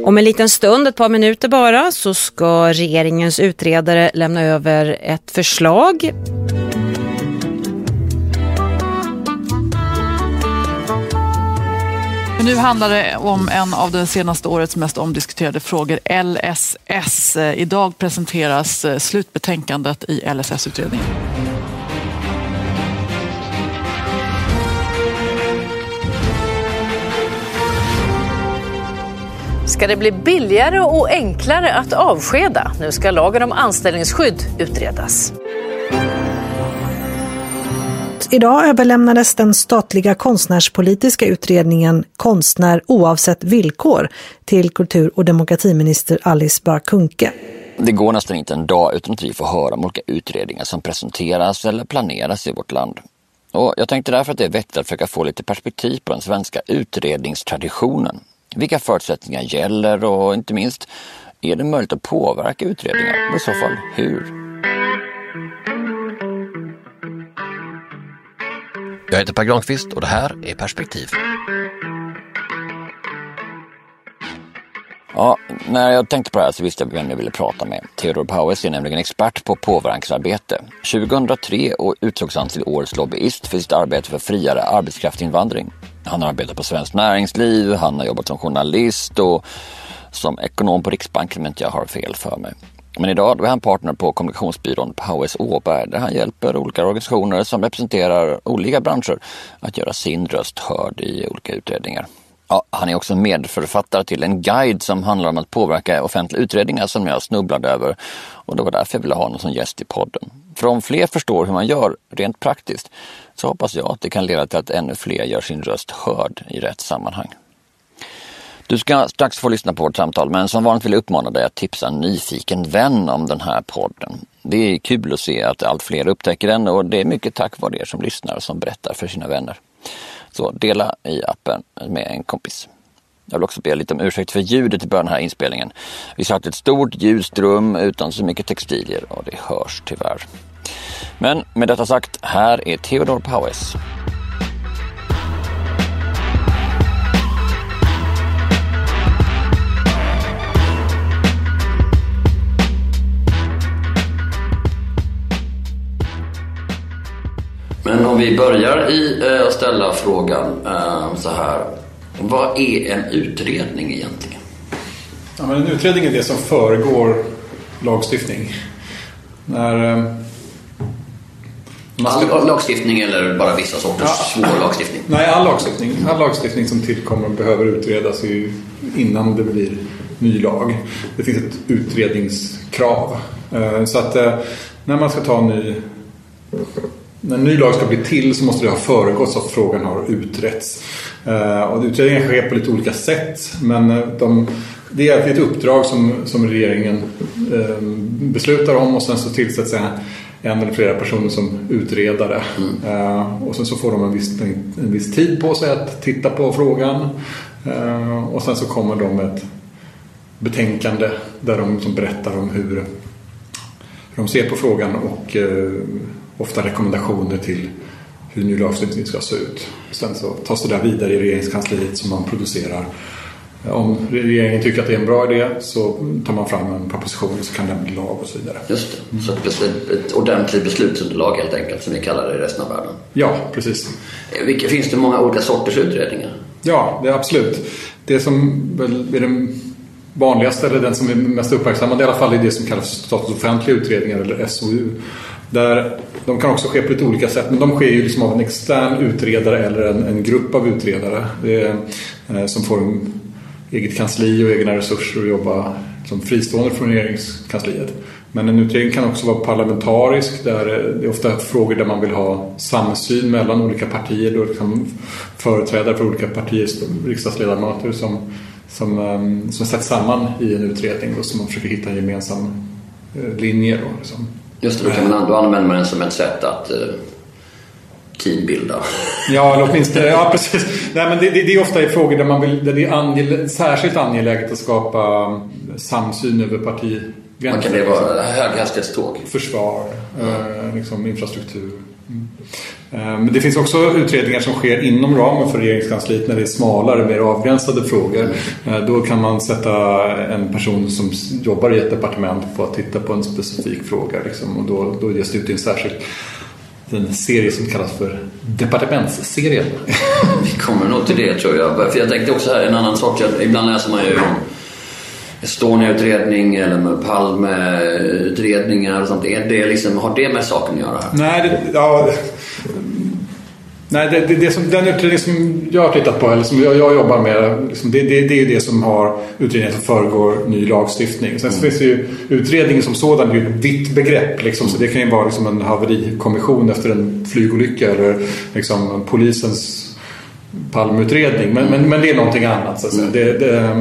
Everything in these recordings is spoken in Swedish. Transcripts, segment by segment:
Om en liten stund, ett par minuter bara, så ska regeringens utredare lämna över ett förslag. Men nu handlar det om en av det senaste årets mest omdiskuterade frågor, LSS. Idag presenteras slutbetänkandet i LSS-utredningen. Ska det bli billigare och enklare att avskeda? Nu ska lagen om anställningsskydd utredas. Idag överlämnades den statliga konstnärspolitiska utredningen Konstnär oavsett villkor till kultur- och demokratiminister Alice Bah Kuhnke. Det går nästan inte en dag utan att vi får höra om olika utredningar som presenteras eller planeras i vårt land. Och jag tänkte därför att det är vettigt att försöka få lite perspektiv på den svenska utredningstraditionen. Vilka förutsättningar gäller och inte minst, är det möjligt att påverka utredningar? Och i så fall, hur? Jag heter Per Granqvist och det här är Perspektiv. Ja, när jag tänkte på det här så visste jag vem jag ville prata med. Theodor Paues är nämligen expert på påverkansarbete. 2003 utsågs han till årets lobbyist för sitt arbete för friare arbetskraftsinvandring. Han har arbetat på Svenskt Näringsliv, han har jobbat som journalist och som ekonom på Riksbanken, men inte jag har fel för mig. Men idag är han partner på kommunikationsbyrån Paues Åberg, där han hjälper olika organisationer som representerar olika branscher att göra sin röst hörd i olika utredningar. Ja, han är också medförfattare till en guide som handlar om att påverka offentliga utredningar som jag snubblade över. Och det var därför jag ville ha någon som gäst i podden. För om fler förstår hur man gör rent praktiskt så hoppas jag att det kan leda till att ännu fler gör sin röst hörd i rätt sammanhang. Du ska strax få lyssna på vårt samtal, men som vanligt vill jag uppmana dig att tipsa en nyfiken vän om den här podden. Det är kul att se att allt fler upptäcker den och det är mycket tack vare er som lyssnar och som berättar för sina vänner. Så dela i appen med en kompis. Jag vill också be lite om ursäkt för ljudet i början av den här inspelningen. Vi satt ett stort ljust rum utan så mycket textilier och det hörs tyvärr. Men med detta sagt, här är Theodor Paues. Men om vi börjar i att ställa frågan så här. Vad är en utredning egentligen? Ja, men en utredning är det som föregår lagstiftning. All lagstiftning eller bara vissa sorters svår lagstiftning? Nej, all lagstiftning som tillkommer behöver utredas innan det blir ny lag. Det finns ett utredningskrav. Så att när man ska ta när en ny lag ska bli till så måste det ha föregått att frågan har utretts. Och utredningen sker på lite olika sätt, men det är ett uppdrag som regeringen beslutar om och sen så tillsätts en eller flera personer som utredare. Och sen så får de en viss tid på sig att titta på frågan. Och sen så kommer de med ett betänkande där de som berättar om hur de ser på frågan och ofta rekommendationer till hur ny lagstiftning ska se ut. Sen så tas det där vidare i regeringskansliet som man producerar. Om regeringen tycker att det är en bra idé så tar man fram en proposition så kan den bli lag och så vidare. Just det, så ett ordentligt beslutsunderlag helt enkelt som vi kallar det i resten av världen. Ja, precis. Finns det många olika sorters utredningar? Ja, det är absolut. Det som väl är den vanligaste eller den som är mest uppmärksammad i alla fall är det som kallas statens offentliga utredningar eller SOU. Där de kan också ske på lite olika sätt, men de sker ju liksom av en extern utredare eller en grupp av utredare som får en eget kansli och egna resurser att jobba som fristående från regeringskansliet. Men en utredning kan också vara parlamentarisk, där det är ofta frågor där man vill ha samsyn mellan olika partier, då liksom företrädare för olika partiers riksdagsledamöter som sätts samman i en utredning och som man försöker hitta en gemensam linje då, liksom. Just det, då använder man den som ett sätt att teambilda. Ja, åtminstone, ja precis. Nej, men det är ofta i frågor där det är särskilt angeläget att skapa samsyn över partigränser. Man kan det vara höghastighetståg. Försvar, liksom infrastruktur. Men det finns också utredningar som sker inom ramen för regeringskansliet när det är smalare, mer avgränsade frågor. Då kan man sätta en person som jobbar i ett departement på att titta på en specifik fråga. Liksom, och då ges det ut en särskild serie som kallas för departementsserien. Vi kommer nog till det, tror jag. För jag tänkte också här en annan sak. Ibland läser man ju om Estonia-utredning eller med Palme-utredningar och sånt. Är det liksom, har det med saken att göra? Nej, det som, den utredning som jag har tittat på eller som jag jobbar med liksom, det är ju det som har utredningar som föregår ny lagstiftning. Sen finns det ju utredningen som sådan, det är ju ett vitt begrepp liksom, så det kan ju vara liksom en haverikommission efter en flygolycka eller liksom polisens Palmeutredning, men det är någonting annat så att säga.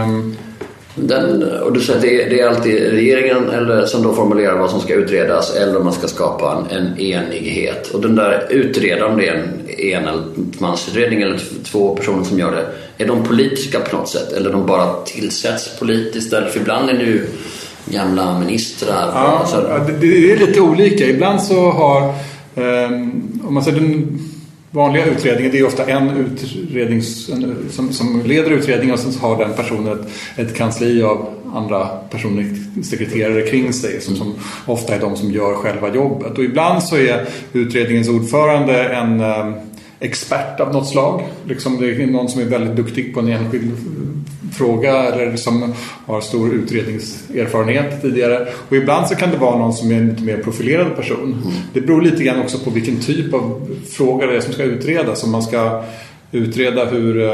Och du säger att det är alltid regeringen eller som då formulerar vad som ska utredas eller om man ska skapa en enighet. Och den där utredaren, det är en enmansutredning eller två personer som gör det. Är de politiska på något sätt eller de bara tillsätts politiskt? Eller för ibland är det ju gamla ministrar. Ja, det är lite olika. Ibland så har om man säger den vanliga utredningen, det är ofta en utredning som leder utredningen och sen har den personen ett kansli av andra personer, sekreterare kring sig som ofta är de som gör själva jobbet. Och ibland så är utredningens ordförande en expert av något slag. Liksom det är någon som är väldigt duktig på en enskild fråga eller som har stor utredningserfarenhet tidigare. Och ibland så kan det vara någon som är en lite mer profilerad person. Det beror lite grann också på vilken typ av fråga det är som ska utredas. Om man ska utreda hur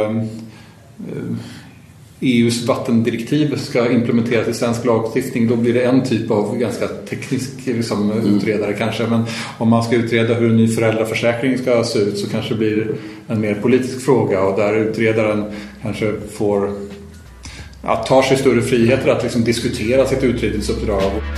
EUs vattendirektiv ska implementeras i svensk lagstiftning, då blir det en typ av ganska teknisk liksom, utredare kanske. Men om man ska utreda hur en ny föräldraförsäkring ska se ut så kanske det blir en mer politisk fråga och där utredaren kanske tar sig större friheter att liksom, diskutera sitt utredningsuppdrag.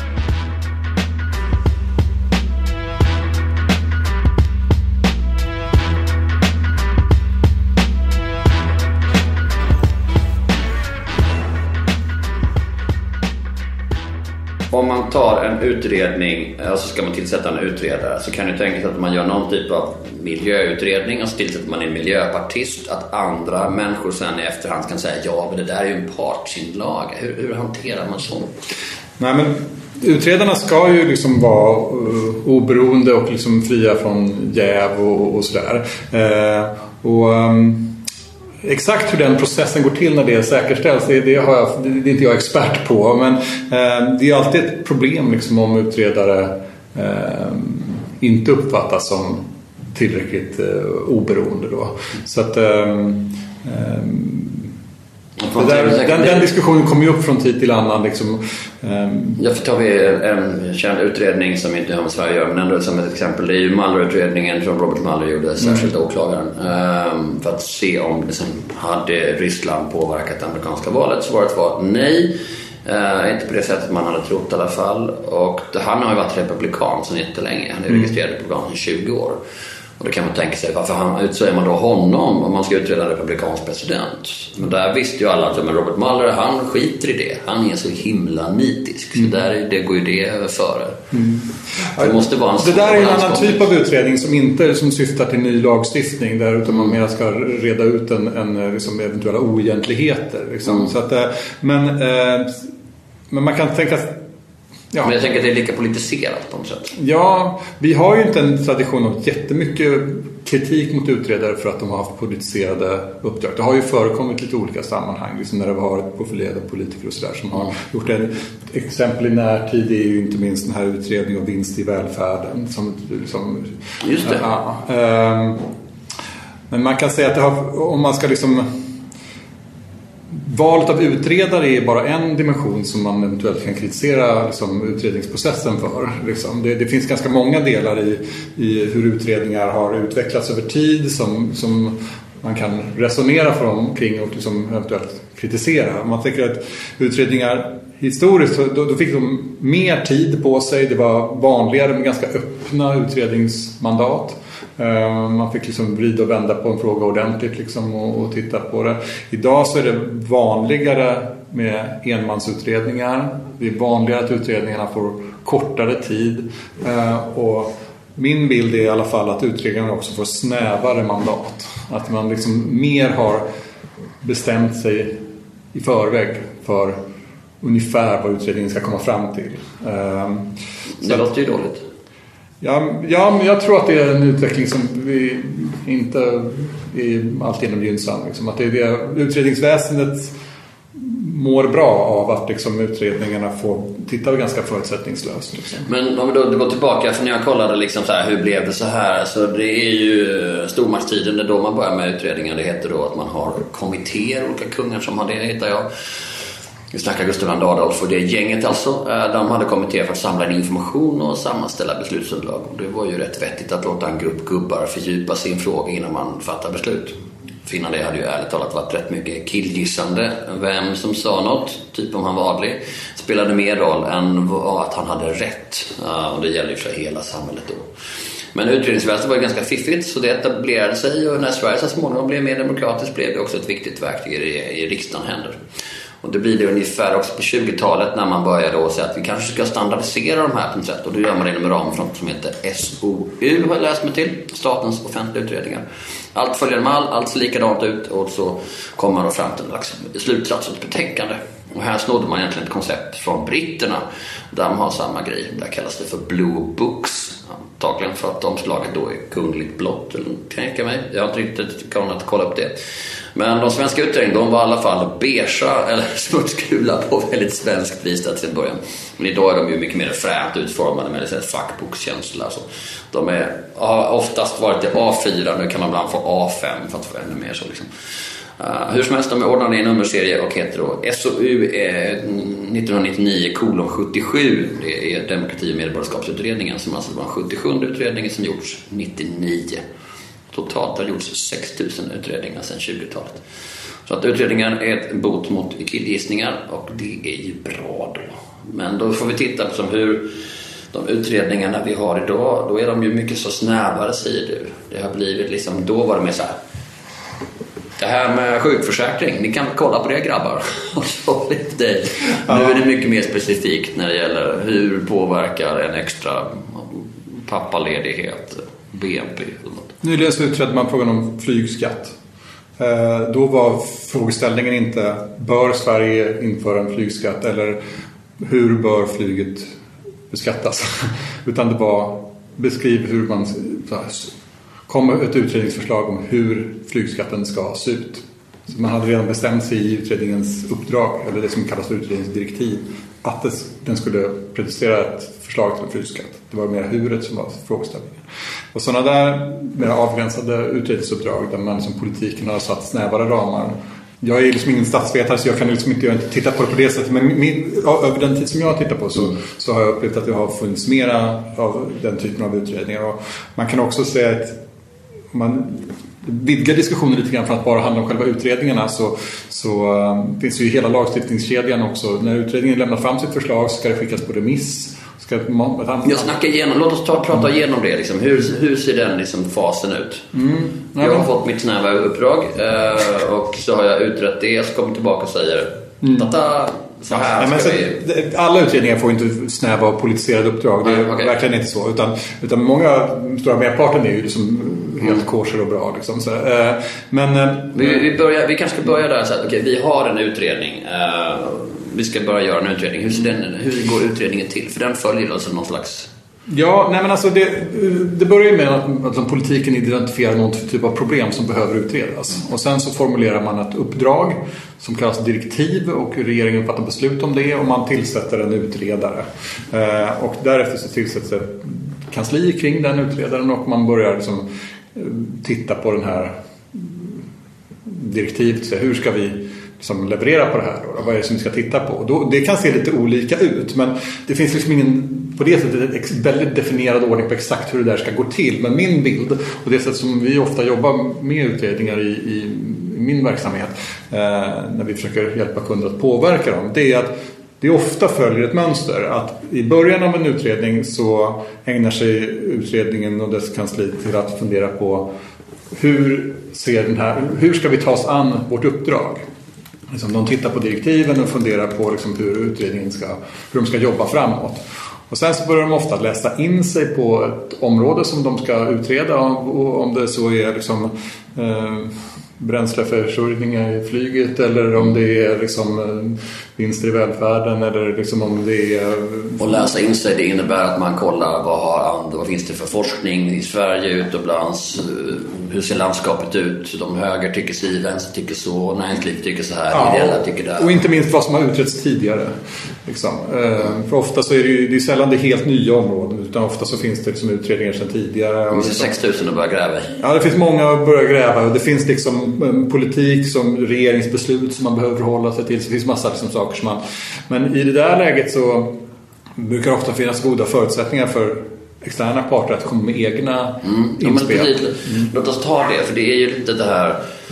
Om man tar en utredning och så ska man tillsätta en utredare så kan det tänkas att man gör någon typ av miljöutredning och så tillsätter man en miljöpartist att andra människor sen i efterhand kan säga ja, men det där är ju en partsinlaga. Hur hanterar man sånt? Nej, men utredarna ska ju liksom vara oberoende och liksom fria från jäv och sådär. Exakt hur den processen går till när det säkerställs, det är inte jag expert på, men det är alltid ett problem liksom, om utredare inte uppfattas som tillräckligt oberoende då. Så att den diskussionen kommer ju upp från tid till annan liksom. Jag tar vi en känd utredning som inte har med Sverige att göra, men ändå som ett exempel. Det är ju Mueller-utredningen som Robert Mueller gjorde, särskilt åklagaren, för att se om hade Ryssland påverkat det amerikanska valet. Svaret var nej, inte på det sättet man hade trott i alla fall. Och han har ju varit republikan sedan jättelänge. Han är registrerad republikan i 20 år. Och då kan man tänka sig, varför utser man då honom om man ska utreda en republikansk president? Men där visste ju alla att Robert Mueller, han skiter i det. Han är så himla nitisk. Så det går ju det före. Det måste vara det där är en annan typ av utredning som inte som syftar till ny lagstiftning där, utan man mer ska reda ut en liksom, eventuella oegentligheter. Liksom. Så att, men man kan tänka... Ja. Men jag tänker att det är lika politiserat på något sätt. Ja, vi har ju inte en tradition av jättemycket kritik mot utredare för att de har haft politiserade uppdrag. Det har ju förekommit lite olika sammanhang, liksom när det har varit profilerade politiker och sådär som har gjort det. Ett exempel i närtid är ju inte minst den här utredningen om vinst i välfärden. Just det. Men man kan säga att om man ska liksom... Valet av utredare är bara en dimension som man eventuellt kan kritisera liksom, utredningsprocessen för. Liksom. Det finns ganska många delar i hur utredningar har utvecklats över tid som man kan resonera kring och liksom, eventuellt kritisera. Man tänker att utredningar historiskt, då fick de mer tid på sig. Det var vanligare med ganska öppna utredningsmandat. Man fick liksom vrida och vända på en fråga ordentligt liksom, och titta på det. Idag så är det vanligare med enmansutredningar. Det är vanligare att utredningarna får kortare tid och min bild är i alla fall att utredningen också får snävare mandat. Att man liksom mer har bestämt sig i förväg för ungefär vad utredningen ska komma fram till. Det låter ju dåligt. Ja, men jag tror att det är en utveckling som vi inte är alltid gynnsam. Liksom. Att det är det utredningsväsendet mår bra av att liksom utredningarna får titta ganska förutsättningslöst. Liksom. Men om vi då går tillbaka, för när jag kollade liksom så här, hur blev det så här? Så det är ju stormaktstiden, det är då man börjar med utredningen. Det heter då att man har kommittéer, olika kungar som har det, hittar jag. Vi snackar Gustav II Adolf och det gänget alltså. De hade kommittéer för att samla in information och sammanställa beslutsunderlag. Och det var ju rätt vettigt att låta en grupp gubbar fördjupa sin fråga innan man fattar beslut. För innan det hade ju ärligt talat varit rätt mycket killgissande. Vem som sa något, typ om han var adlig, spelade mer roll än att han hade rätt. Och det gäller ju för hela samhället då. Men utredningsväsendet var ju ganska fiffigt, så det etablerade sig, och när Sverige så småningom blev mer demokratiskt blev det också ett viktigt verktyg i riksdagen händer. Och det blir det ungefär också på 20-talet när man börjar då säga att vi kanske ska standardisera de här på något sätt. Och då gör man det inom ramen för något som heter SOU, har jag läst mig till, Statens offentliga utredningar. Allt följer mall, allt ser likadant ut, och så kommer man då fram till en slutsats och ett betänkande. Och här snodde man egentligen ett koncept från britterna. Där de har samma grej, där kallas det för Blue Books. Antagligen för att omslaget då är kungligt blått, eller tänker mig. Jag har inte riktigt kunnat kolla upp det. Men de svenska utredningarna, de var i alla fall beigea eller smutsgula på väldigt svenskt vis till början. Men idag är de ju mycket mer fränt utformade med en fackbokskänsla. Alltså. De har oftast varit i A4, nu kan man ibland få A5 för att få ännu mer så liksom. Hur som helst, de är ordnade i en nummerserie och heter då SOU 1999:77. Det är demokrati- och medborgarskapsutredningen, som alltså var en 77 utredningen som gjorts 99. Totalt har gjorts 6000 utredningar sedan 20-talet. Så att utredningar är ett bot mot killgissningar, och det är ju bra då. Men då får vi titta på som hur de utredningarna vi har idag, då är de ju mycket så snävare, säger du. Det har blivit liksom, då var det mer så här: det här med sjukförsäkring, ni kan kolla på det, grabbar. Nu är det mycket mer specifikt när det gäller hur påverkar en extra pappaledighet BNP. Nyligen så utredde man frågan om flygskatt. Då var frågeställningen inte bör Sverige införa en flygskatt eller hur bör flyget beskattas, utan det var beskriv hur man kommer ett utredningsförslag om hur flygskatten ska se ut. Så man hade redan bestämt sig i utredningens uppdrag, eller det som kallas för utredningsdirektiv, att den skulle producera ett förslag till en flygskatt. Det var mer huret som var frågeställningen. Och sådana där mer avgränsade utredningsuppdrag där man som politiken har satt snävare ramar. Jag är liksom ingen statsvetare, så jag kan liksom inte titta på det på det sättet. Men över den tid som jag har tittat på så har jag upplevt att det har funnits mera av den typen av utredningar. Och man kan också säga att man vidgar diskussionen lite grann från att bara handla om själva utredningarna, så finns ju hela lagstiftningskedjan också. När utredningen lämnar fram sitt förslag så ska det skickas på remiss. Jag snackar igenom, låt oss prata igenom det liksom. Hur ser den liksom fasen ut? Jag har fått mitt snäva uppdrag och så har jag utrett det, så kommer tillbaka och säger tata, så här ska vi... Alla utredningar får inte snäva och politiserade uppdrag. Det är verkligen inte så, utan många, stora merparten är ju liksom helt kosher och bra liksom. Så, men vi kanske ska börja där så att vi har en utredning. Vi ska börja göra en utredning. Hur går utredningen till? För den följer alltså någon slags... Ja, nej men alltså det börjar ju med att politiken identifierar någon typ av problem som behöver utredas. Och sen så formulerar man ett uppdrag som kallas direktiv, och regeringen fattar beslut om det, och man tillsätter en utredare. Och därefter så tillsätts ett kansli kring den utredaren, och man börjar liksom titta på den här direktivet. Så hur ska vi som levererar på det här då? Vad är det som vi ska titta på? Det kan se lite olika ut, men det finns liksom ingen på det sättet en väldigt definierad ordning på exakt hur det där ska gå till. Men min bild, och det sätt som vi ofta jobbar med utredningar i min verksamhet när vi försöker hjälpa kunder att påverka dem, det är att det ofta följer ett mönster att i början av en utredning så ägnar sig utredningen och dess kansli till att fundera på hur ska vi ta oss an vårt uppdrag. Liksom de tittar på direktiven och funderar på liksom hur utredningen hur de ska jobba framåt. Och sen så börjar de ofta läsa in sig på ett område som de ska utreda, och om det så är liksom bränsleförsörjning i flyget, eller om det är liksom vinster i välfärden, eller liksom om det är... Och läsa in sig, det innebär att man kollar vad finns det för forskning i Sverige utomlands, hur ser landskapet ut, de höger tycker si, vänster tycker så, näringsliv tycker så här, ideella tycker där. Och inte minst vad som har utretts tidigare. Liksom. För ofta så är det är sällan det helt nya områden, utan ofta så finns det liksom utredningar sedan tidigare. Det finns 6 000 att börja gräva i. Ja, det finns många att börja gräva, och det finns liksom politik som regeringsbeslut som man behöver förhålla sig till. Så det finns massa liksom saker som man... Men i det där läget så brukar det ofta finnas goda förutsättningar för externa parter att komma med egna inspel. Låt oss ta det, för det är ju lite det här...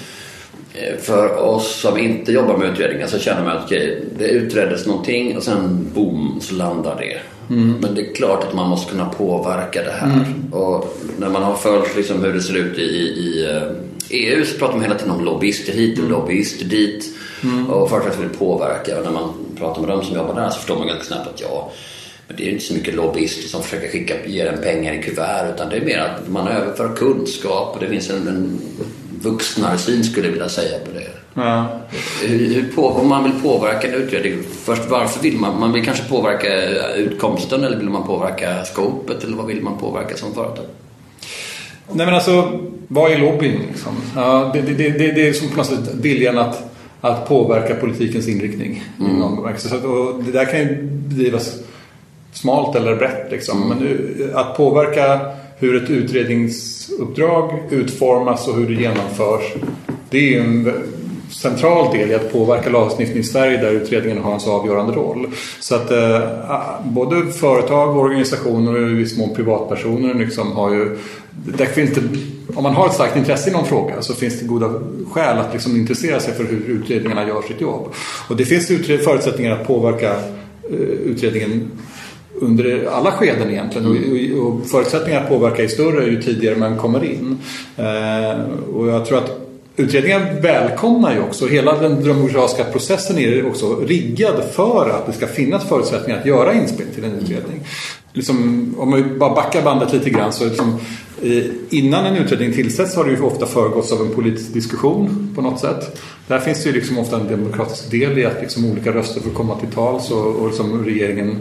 För oss som inte jobbar med utredningar så känner man att det utreddes någonting och sen boom så landar det. Men det är klart att man måste kunna påverka det här. Och när man har följt liksom hur det ser ut i EU så pratar man hela tiden om lobbyister hit och lobbyister dit. Och för att vill påverka. Och när man pratar med dem som jobbar där så förstår man ganska snabbt att men det är inte så mycket lobbyister som försöker ge en pengar i kuvert, utan det är mer att man överför kunskap, och det finns en vuxnare syn, skulle jag vilja säga, på det. Ja. Om man vill påverka en utredning, först varför vill man vill kanske påverka utkomsten, eller vill man påverka skopet, eller vad vill man påverka som företag? Nej, men alltså, vad är lobbying liksom? Ja, det är som på något sätt viljan att påverka politikens inriktning. Och det där kan ju bedrivas smalt eller brett liksom. Men att påverka hur ett utredningsuppdrag utformas och hur det genomförs, det är en central del i att påverka lagstiftning i Sverige, där utredningen har en så avgörande roll. Så att både företag, organisationer och i viss mån privatpersoner liksom har ju... Där finns det, om man har ett starkt intresse i någon fråga så finns det goda skäl att liksom intressera sig för hur utredningarna gör sitt jobb. Och det finns förutsättningar att påverka utredningen under alla skeden egentligen, och förutsättningar att påverka är större ju tidigare man kommer in. Och jag tror att utredningen välkomnar ju också, hela den demokratiska processen är också riggad för att det ska finnas förutsättningar att göra inspel till en utredning. Liksom, om man bara backar bandet lite grann, så liksom, innan en utredning tillsätts har det ju ofta föregåtts av en politisk diskussion på något sätt. Där finns det ju liksom ofta en demokratisk del i att liksom olika röster får komma till tals, och liksom regeringen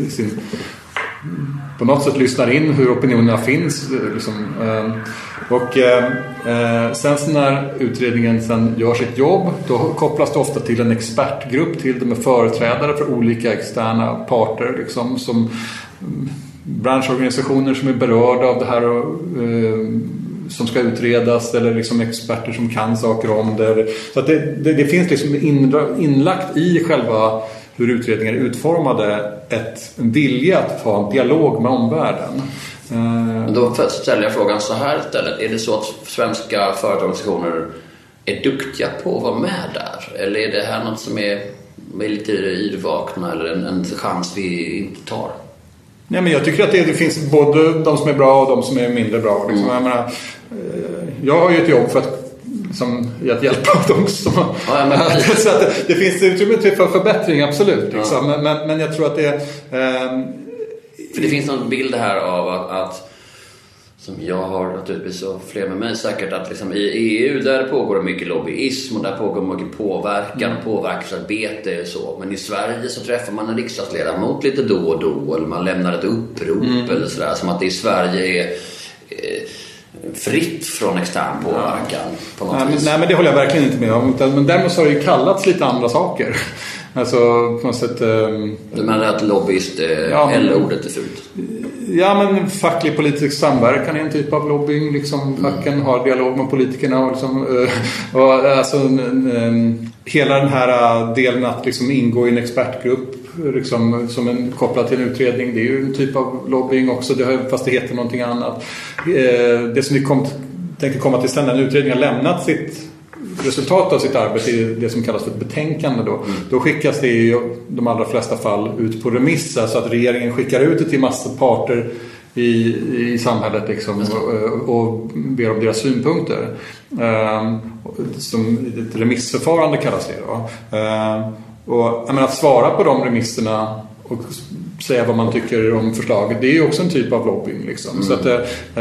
på något sätt lyssnar in hur opinionerna finns liksom. Sen när utredningen sen gör sitt jobb, då kopplas det ofta till en expertgrupp, till det med företrädare för olika externa parter liksom, som branschorganisationer som är berörda av det här och, som ska utredas, eller liksom experter som kan saker om det. Så att det finns liksom inlagt i själva hur utredningar är utformade en vilja att ha en dialog med omvärlden. Då ställer jag frågan så här istället. Är det så att svenska företagsorganisationer är duktiga på att vara med där? Eller är det här något som är lite yrvakna, eller en chans vi inte tar? Nej, men jag tycker att det finns både de som är bra och de som är mindre bra. Liksom. Jag har ju ett jobb för att hjälpa dem som... Så att det finns utrymme för förbättring, absolut. Liksom. Men jag tror att det... För det finns någon bild här av att som jag har naturligtvis, och fler med mig säkert, att liksom i EU där pågår mycket lobbyism och där pågår mycket påverkan och påverkansarbete och så. Men i Sverige så träffar man en riksdagsledamot lite då och då, eller man lämnar ett upprop eller sådär, som att det i Sverige är fritt från extern påverkan på något vis. Nej, men det håller jag verkligen inte med om. Men däremot så har det ju kallats lite andra saker. Alltså på något sätt... Du menar att lobbyist eller ordet är fult? Ja, men facklig politisk samverkan är en typ av lobbying. Liksom, facken har dialog med politikerna. Och liksom, hela den här delen att liksom ingå i en expertgrupp liksom, som en kopplad till en utredning, det är ju en typ av lobbying också, fast det heter någonting annat. Det som vi tänker komma till sen, när en utredning har lämnat sitt resultat av sitt arbete, är det som kallas för ett betänkande då skickas det i de allra flesta fall ut på remiss, så att regeringen skickar ut det till massa parter i samhället liksom, och ber om deras synpunkter. Som ett remissförfarande kallas det då. Och att svara på de remisserna och säga vad man tycker om förslaget. Det är ju också en typ av lobbying liksom. Så att,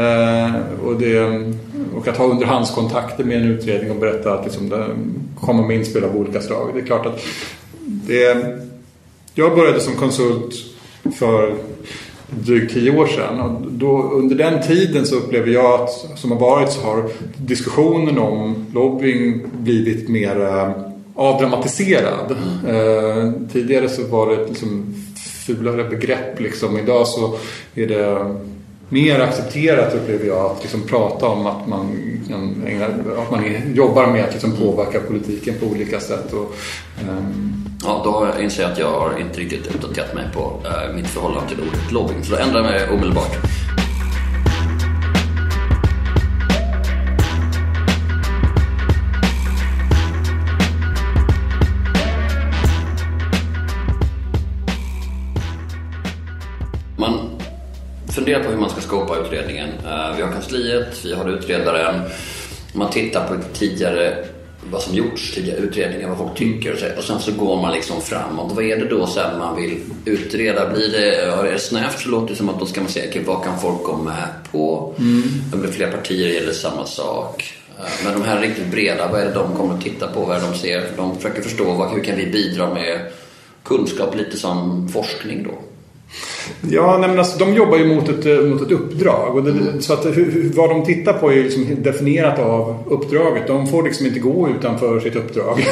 och att ha underhandskontakter med en utredning och berätta att liksom, det kommer med inspel av olika slag. Det är klart att jag började som konsult för drygt 10 år sedan, och då, under den tiden så upplever jag att som har varit så har diskussionen om lobbying blivit mer avdramatiserad. Tidigare så var det liksom fulare begrepp liksom. Idag så är det mer accepterat, upplever jag, att liksom prata om att man jobbar med att liksom påverka politiken på olika sätt. Och, ja, då har jag insett att jag har inte riktigt uppdaterat mig på mitt förhållande till ordet lobbying, så då ändrar jag mig omedelbart. Man funderar på hur man ska skapa utredningen. Vi har kansliet, vi har utredaren. Man tittar på vad som gjorts, tidigare utredningar, vad folk tycker, och sen så går man liksom framåt. Vad är det då sen man vill utreda? Är det snävt, så låter det som att då ska man säga vad kan folk gå med på? Om det är fler partier gäller samma sak. Men de här riktigt breda, vad är det de kommer att titta på? Vad är det de ser? De försöker förstå hur kan vi bidra med kunskap, lite som forskning då. Ja, men alltså, de jobbar ju mot ett uppdrag, och så att vad de tittar på är liksom definierat av uppdraget. De får liksom inte gå utanför sitt uppdrag.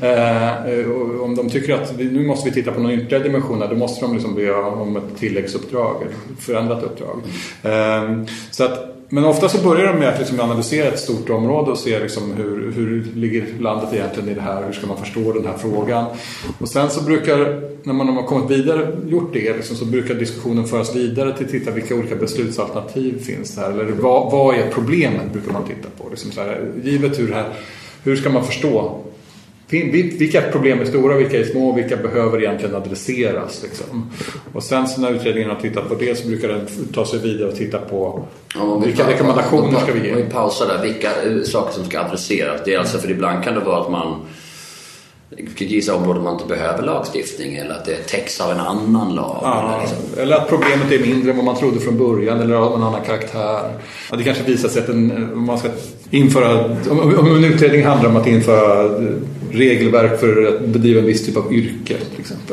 Och om de tycker att nu måste vi titta på någon ytterligare dimension, då måste de liksom be om ett tilläggsuppdrag, ett förändrat uppdrag. Så att, men ofta så börjar de med att liksom analysera ett stort område och se liksom hur ligger landet egentligen i det här, hur ska man förstå den här frågan. Och sen så brukar, när man har kommit vidare, gjort det liksom, så brukar diskussionen föras vidare till att titta vilka olika beslutsalternativ finns det här, eller vad är problemet, brukar man titta på liksom så här, givet hur ska man förstå vilka problem är stora, vilka är små, vilka behöver egentligen adresseras liksom. Och sen så när utredningen har tittat på det, så brukar den ta sig vidare och titta på vilka rekommendationer ska vi ge. Vi pausar där, vilka saker som ska adresseras. Det är alltså, för ibland kan det vara att man gissa områden man inte behöver lagstiftning, eller att det täcks av en annan lag. Ja, eller att problemet är mindre än vad man trodde från början, eller av en annan karaktär. Ja, det kanske visar sig att om man ska införa, om en utredning handlar om att införa regelverk för att bedriva en viss typ av yrke till exempel.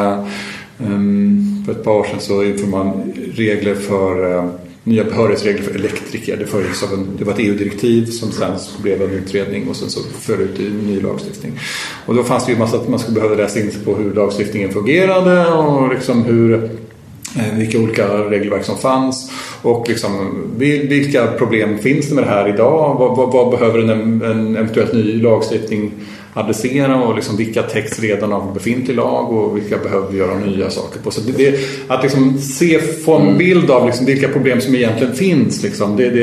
För ett par år sedan så inför man regler för nya behörighetsregler för elektriker. Det var ett EU-direktiv som sen blev en utredning och sen så föll ut i ny lagstiftning. Och då fanns det ju massa att man skulle behöva läsa in sig på hur lagstiftningen fungerade och liksom vilka olika regelverk som fanns och liksom vilka problem finns det med det här idag, vad behöver en eventuellt ny lagstiftning adressera, och liksom vilka text redan av befintlig lag och vilka behöver vi göra nya saker på. Så det att liksom få en bild av liksom vilka problem som egentligen finns liksom, det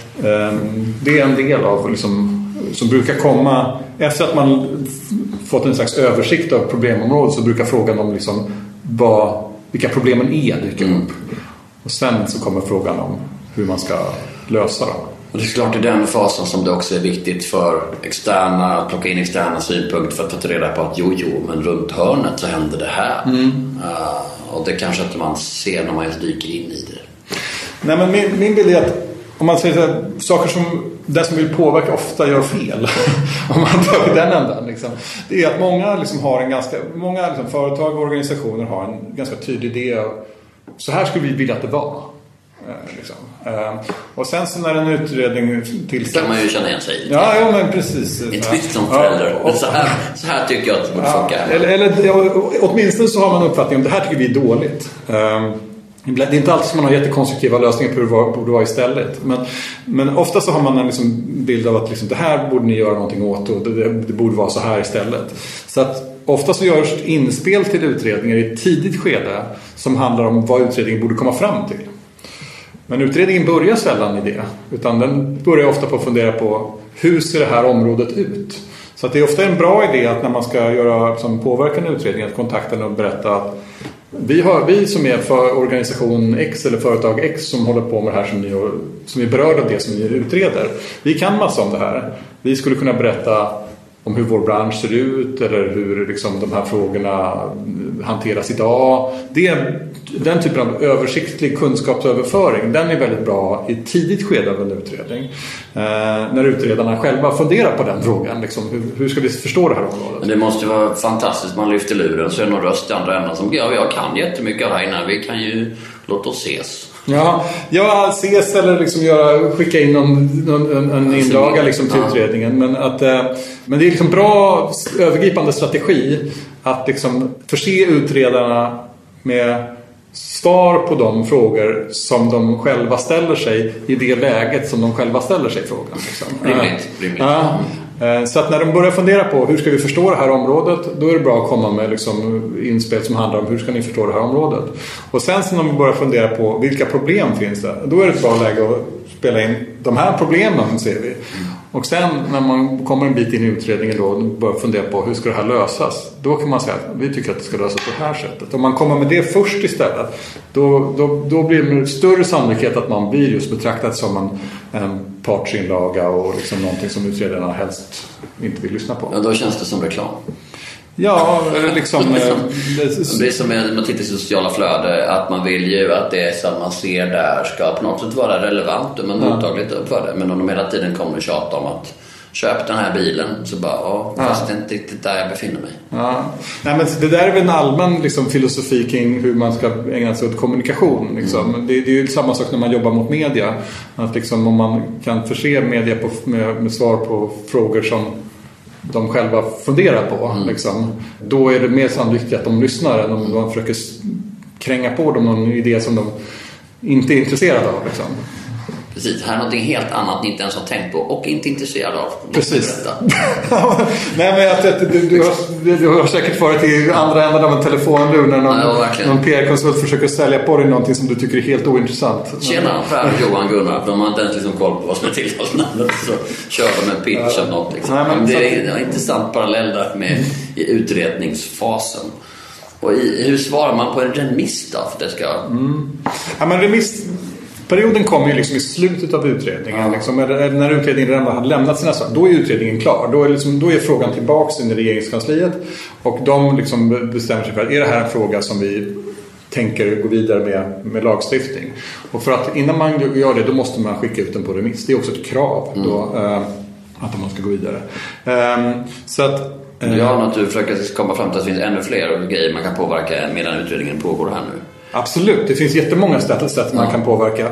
är en del av liksom, som brukar komma efter att man fått en slags översikt av problemområdet, så brukar frågan om liksom vilka problemen är dyka upp. Och sen så kommer frågan om hur man ska lösa dem. Och det är klart i den fasen som det också är viktigt för externa att plocka in externa synpunkter för att ta reda på att men runt hörnet så händer det här. Och det kanske inte man ser när man ens dyker in i det. Nej, men min bild är att om man säger så, saker som den som vill påverka ofta gör fel. Om man tar i den ändan liksom. Det är att många liksom har många liksom företag och organisationer har en ganska tydlig idé av så här skulle vi vilja att det var. Liksom. Och sen så när en utredning tillsätts kan man ju känna igen sig. Ja, men precis. Inte riktigt som förälder. Ja, så här tycker jag att det borde funka. Eller åtminstone så har man uppfattning om det här tycker vi är dåligt. Det är inte alltid som man har jättekonstruktiva lösningar på hur det borde vara istället. Men ofta så har man en liksom bild av att liksom, det här borde ni göra någonting åt och det borde vara så här istället. Så att ofta så görs inspel till utredningar i ett tidigt skede som handlar om vad utredningen borde komma fram till. Men utredningen börjar sällan i det, utan den börjar ofta på att fundera på hur ser det här området ut. Så att det är ofta en bra idé att när man ska göra som påverkande utredning att kontakta och berätta att vi som är för organisation X eller företag X som håller på med det här som är berörda av det som ni utreder. Vi kan massa om det här. Vi skulle kunna berätta om hur vår bransch ser ut eller hur liksom de här frågorna hanteras idag. Den typen av översiktlig kunskapsöverföring, den är väldigt bra i tidigt skede av en utredning. När utredarna själva funderar på den frågan. Liksom, hur ska vi förstå det här området? Men det måste vara fantastiskt. Man lyfter luren så är det någon röst i andra änden som jag kan jättemycket av det här innan. Vi kan ju låta oss ses. Ja, ses eller skicka in en inlaga liksom till utredningen. Men det är liksom bra övergripande strategi att liksom förse utredarna med svar på de frågor som de själva ställer sig i det läget som de själva ställer sig frågan. Liksom. Rimligt. Ja. Så att när de börjar fundera på hur ska vi förstå det här området, då är det bra att komma med liksom inspel som handlar om hur ska ni förstå det här området. Och sen när de börjar fundera på vilka problem finns det, då är det ett bra läge att spela in de här problemen, ser vi. Och sen när man kommer en bit in i utredningen då och börjar fundera på hur ska det här lösas, då kan man säga att vi tycker att det ska lösas på det här sättet. Om man kommer med det först istället, då blir det en större sannolikhet att man blir just betraktad som en partsinlaga och liksom någonting som utredarna helst inte vill lyssna på. Ja, då känns det som reklam. Ja, liksom... det är som man tittar i sociala flöde, att man vill ju att det som man ser där ska på något sätt vara relevant och man mottagligt för det. Men om de hela tiden kommer och tjata om att köp den här bilen, så bara, fast det är inte riktigt där jag befinner mig. Ja. Nej, men det där är väl en allmän liksom, filosofi kring hur man ska ägna sig åt kommunikation. Liksom. Det är ju samma sak när man jobbar mot media. Att liksom, om man kan förse media med svar på frågor som de själva funderar på, liksom, då är det mer sannolikt att de lyssnar än om de försöker kränga på dem någon idé som de inte är intresserade av. Liksom. Precis, här är någonting helt annat ni inte ens har tänkt på och inte intresserad av. Precis. Nej, men du har säkert varit i andra änden av en telefonlur när någon PR-konsult försöker sälja på dig någonting som du tycker är helt ointressant. Tjena, Per, Johan, Gunnar. De har inte ens liksom koll på vad som är tilltalsnamnet, så kör de en pitch av något. Liksom. Nej, men det är en intressant parallell där med i utredningsfasen. Och hur svarar man på en remiss då? För det ska... Ja, men remissperioden kommer ju liksom i slutet av utredningen. Liksom, när utredningen redan har lämnat sina saker, då är utredningen klar. Då är frågan tillbaka in i regeringskansliet. Och de liksom bestämmer sig för att är det här en fråga som vi tänker gå vidare med lagstiftning. Och för att innan man gör det, då måste man skicka ut den på remiss. Det är också ett krav då, att man ska gå vidare. Så att... Ja, att du försöker komma fram till att det finns ännu fler grejer man kan påverka medan utredningen pågår här nu. Absolut, det finns jättemånga sätt man kan påverka.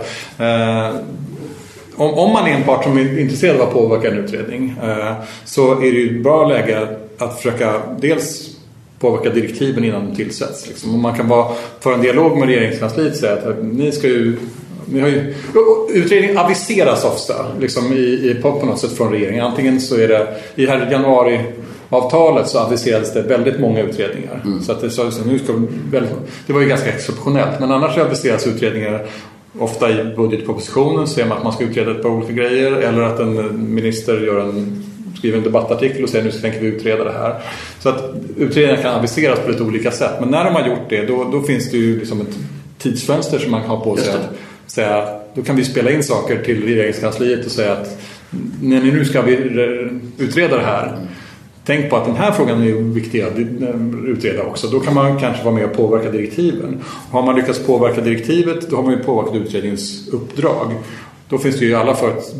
Om man är en part som är intresserad av att påverka en utredning, så är det ju ett bra läge att försöka dels påverka direktiven innan de tillsätts. Liksom. Och man kan föra en dialog med regeringskansliet och säga att ni har ju, utredning aviseras ofta liksom på något sätt från regeringen. Antingen så är det i här januari-avtalet så aviserades det väldigt många utredningar. Så att det var ju ganska exceptionellt. Men annars aviseras utredningar ofta i budgetpropositionen, så ser man att man ska utreda ett par olika grejer, eller att en minister skriver en debattartikel och säger nu tänker vi utreda det här. Så att utredningar kan aviseras på lite olika sätt. Men när de har gjort det, då finns det ju liksom ett tidsfönster som man har på sig att säga, då kan vi spela in saker till regeringskansliet och säga att när ni nu ska vi utreda det här, tänk på att den här frågan är viktig att utreda också. Då kan man kanske vara med och påverka direktiven. Och har man lyckats påverka direktivet, då har man ju påverkat utredningens uppdrag. Då finns det ju alla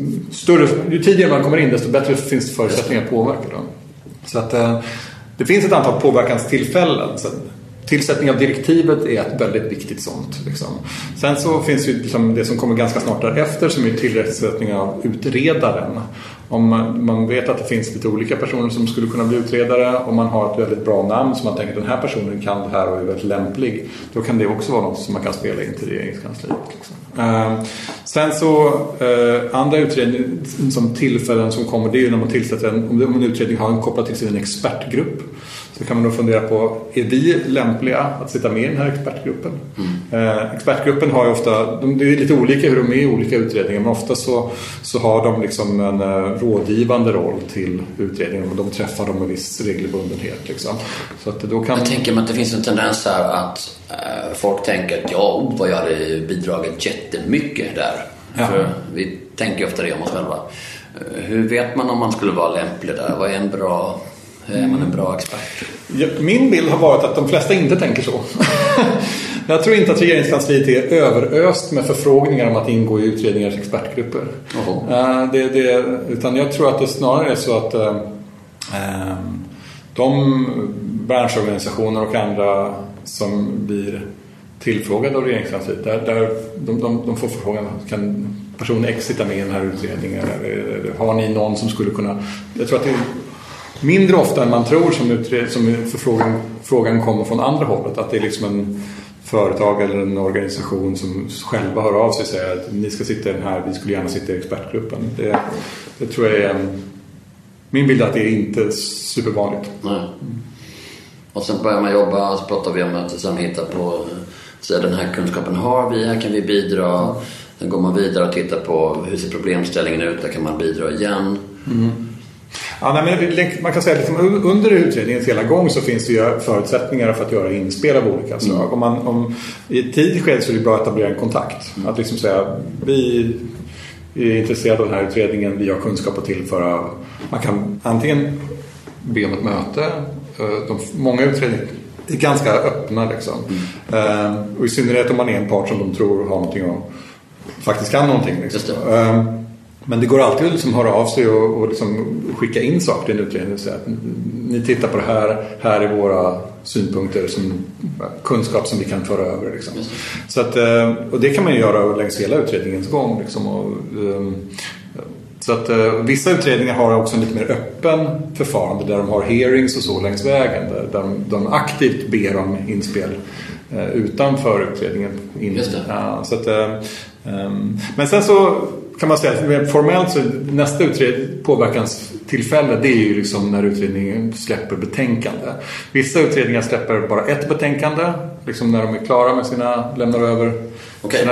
ju tidigare man kommer in, desto bättre finns det förutsättningar att påverka dem. Så att det finns ett antal påverkanstillfällen. Så tillsättning av direktivet är ett väldigt viktigt sånt. Liksom. Sen så finns ju liksom det som kommer ganska snart därefter, som är tillsättning av utredaren. Om man vet att det finns lite olika personer som skulle kunna bli utredare, och man har ett väldigt bra namn som man tänker att den här personen kan det här och är väldigt lämplig, då kan det också vara något som man kan spela in till regeringskansliet. Liksom. Sen så andra utredningar som tillfällen som kommer, det är ju när man tillsätter om en utredning har en kopplat till sig en expertgrupp. Så kan man då fundera på, är vi lämpliga att sitta med i den här expertgruppen? Expertgruppen har ju ofta, det är lite olika hur de är i olika utredningar, men ofta så har de liksom en rådgivande roll till utredningen, och de träffar dem med viss regelbundenhet. Liksom. Så att då kan... Jag tänker mig att det finns en tendens här att folk tänker att vad jag hade bidragit jättemycket där. Ja. För vi tänker ofta det om oss själva. Hur vet man om man skulle vara lämplig där? Vad är är man en bra expert? Ja, min bild har varit att de flesta inte tänker så. Jag tror inte att regeringskansliet är överöst med förfrågningar om att ingå i utredningars expertgrupper. Utan jag tror att det snarare är så att de branschorganisationer och andra som blir tillfrågade av regeringskansliet, där de får förfrågan, kan person X sitta med i den här utredningen? Eller har ni någon som skulle kunna... Jag tror att det är mindre ofta än man tror som frågan kommer från andra hållet. Att det är liksom en företag eller en organisation som själva hör av sig och säger att ni ska sitta i den här, vi skulle gärna sitta i expertgruppen. Det tror jag är min bild, att det är inte supervanligt. Nej. Och sen börjar man jobba och så pratar vi om att sen hitta på så den här kunskapen har vi, här kan vi bidra. Sen går man vidare och tittar på hur ser problemställningen ut, där kan man bidra igen. Ja, men man kan säga att under utredningens hela gång så finns det ju förutsättningar för att göra inspel av olika slag. Om i ett tidigt skede så är det bra att etablera en kontakt. Att liksom säga, vi är intresserade av den här utredningen, vi har kunskap att tillföra. Man kan antingen be om ett möte. Många utredningar är ganska öppna liksom. Och i synnerhet om man är en part som de tror har någonting och faktiskt kan någonting liksom. Men det går alltid att liksom höra av sig och liksom skicka in saker till en utredning och säga att ni tittar på det här är våra synpunkter, som kunskap som vi kan föra över liksom. Så att, och det kan man ju göra längs hela utredningens gång liksom. Så att vissa utredningar har också en lite mer öppen förfarande där de har hearings och så längs vägen, där de aktivt ber om inspel utanför utredningen. Ja, så att, men sen så kan man säga att formellt så nästa påverkanstillfälle, det är ju liksom när utredningen släpper betänkande. Vissa utredningar släpper bara ett betänkande, liksom när de är klara med lämnar över. Okej,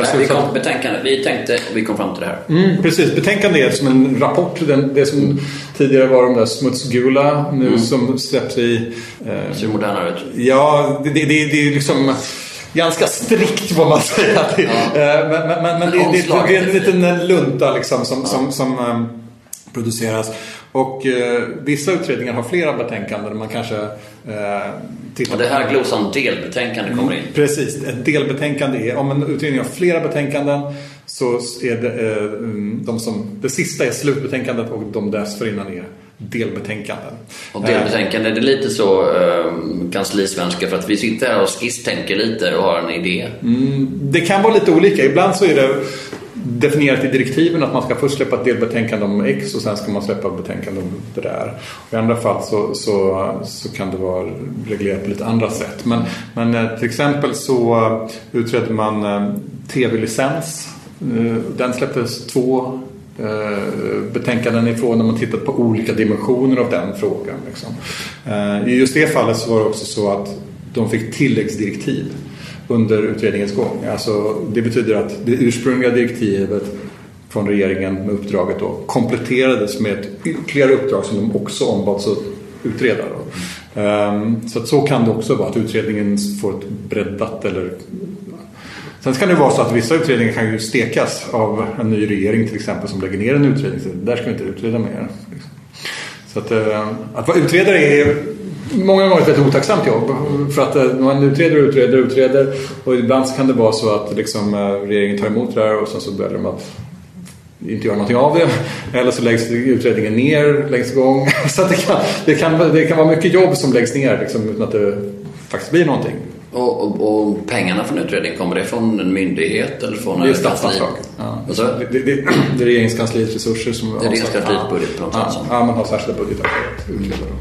vi kom fram till det här. Precis, betänkande är som en rapport. Det som tidigare var de där smutsgula, nu som släpps i... ser modernare ut. Ja, det är liksom... ganska strikt vad man säger. Men det är en liten lunta liksom, som produceras. Och vissa utredningar har flera betänkanden. Man kanske tittar på... Det här glosan delbetänkande kommer in. Precis, ett delbetänkande är... Om en utredning har flera betänkanden så är det det sista är slutbetänkandet och de dessförinnan är delbetänkanden. Och delbetänkande, det är lite så kanslisvenska, för att vi sitter här och skisstänker lite och har en idé. Det kan vara lite olika. Ibland så är det definierat i direktiven att man ska först släppa ett delbetänkande om X och sen ska man släppa ett betänkande om det där. Och i andra fall så kan det vara reglerat på lite andra sätt. Men till exempel så utredde man tv-licens. Den släpptes 2 betänkanden ifrån när man tittat på olika dimensioner av den frågan liksom. I just det fallet så var det också så att de fick tilläggsdirektiv under utredningens gång. Alltså, det betyder att det ursprungliga direktivet från regeringen med uppdraget då kompletterades med ett ytterligare uppdrag som de också ombads att utreda då. Så kan det också vara att utredningen får ett breddat eller... Sen kan det vara så att vissa utredningar kan ju stekas av en ny regering till exempel som lägger ner en utredning. Så där ska vi inte utreda mer. Så att vara utredare är många gånger ett väldigt otacksamt jobb. För att man utreder och ibland så kan det vara så att liksom, regeringen tar emot det här och sen så börjar de att inte göra någonting av det. Eller så läggs utredningen ner längs gång. Så att det kan vara mycket jobb som läggs ner liksom, utan att det faktiskt blir någonting. Och pengarna från utredningen, kommer det från en myndighet eller från en kansli? Ja. Det är regeringskansliets resurser som... Det är regeringskansliets budget på något sätt. Ja, man har särskilda budgetar för att utreda dem.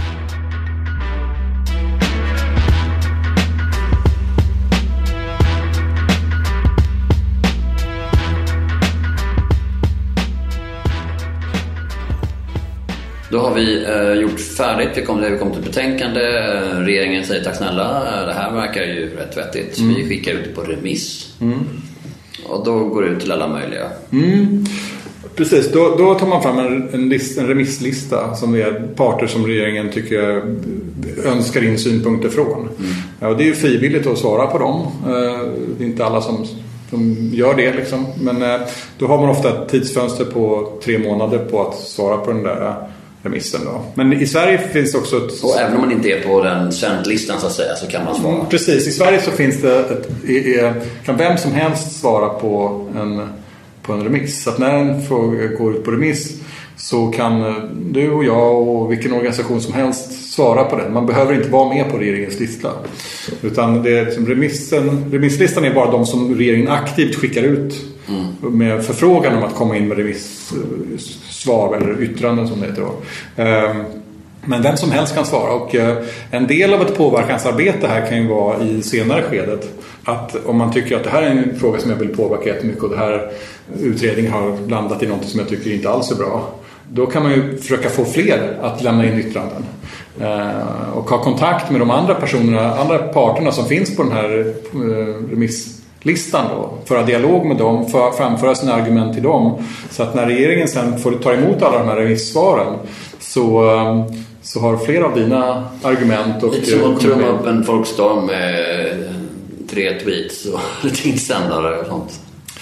Då har vi gjort färdigt, vi kom till betänkande. Regeringen säger tack snälla, det här verkar ju rätt vettigt. Vi skickar ut det på remiss. Och då går det ut till alla möjliga. Precis, då tar man fram en remisslista som är parter som regeringen tycker önskar in synpunkter från. Och det är ju frivilligt att svara på dem. Det är inte alla som de gör det liksom. Men då har man ofta ett tidsfönster på 3 månader på att svara på den där remissen då. Men i Sverige finns också och även om man inte är på den sändlistan så att säga, så kan man svara. Precis, i Sverige så finns det kan vem som helst svara på en remiss. Så att när en fråga går ut på remiss så kan du och jag och vilken organisation som helst svara på den. Man behöver inte vara med på regeringens lista. Utan det är remisslistan är bara de som regeringen aktivt skickar ut med förfrågan om att komma in med remissvar eller yttranden som det heter då. Men vem som helst kan svara, och en del av ett påverkansarbete här kan ju vara i senare skedet att om man tycker att det här är en fråga som jag vill påverka jättemycket och det här utredningen har landat i något som jag tycker inte alls är bra, då kan man ju försöka få fler att lämna in yttranden och ha kontakt med de andra parterna som finns på den här remisslistan då, föra dialog med dem, framföra sina argument till dem, så att när regeringen sen får ta emot alla de här remissvaren så har flera av dina argument och... Lite som att trumma upp en folkstorm med 3 tweets och lite insändare och sånt.